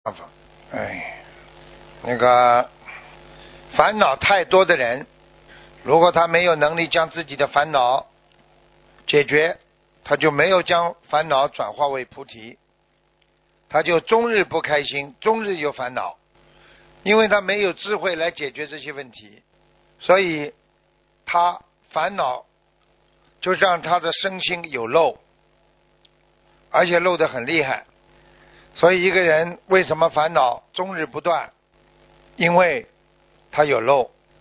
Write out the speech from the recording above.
办法。哎，那个烦恼太多的人，如果他没有能力将自己的烦恼解决，他就没有将烦恼转化为菩提，他就终日不开心，终日有烦恼，因为他没有智慧来解决这些问题，所以他烦恼就让他的身心有漏，而且漏得很厉害。所以一个人为什么烦恼终日不断？因为他有漏。